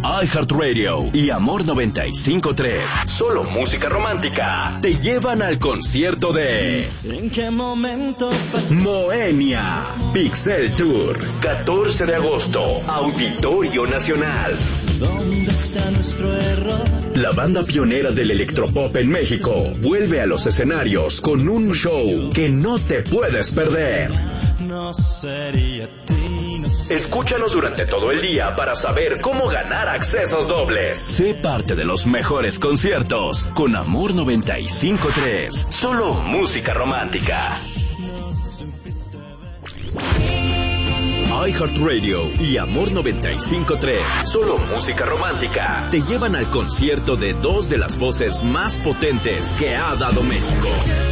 iHeartRadio y Amor 95.3, solo música romántica, te llevan al concierto de ¿En qué momento Moenia Pixel Tour, 14 de agosto, Auditorio Nacional. ¿Dónde está nuestro error? La banda pionera del electropop en México vuelve a los escenarios con un show que no te puedes perder. No sería a ti, no sé. Escúchanos durante todo el día para saber cómo ganar accesos dobles. Sé parte de los mejores conciertos con Amor 95.3. Solo música romántica. iHeartRadio y Amor 95.3, solo música romántica, te llevan al concierto de dos de las voces más potentes que ha dado México.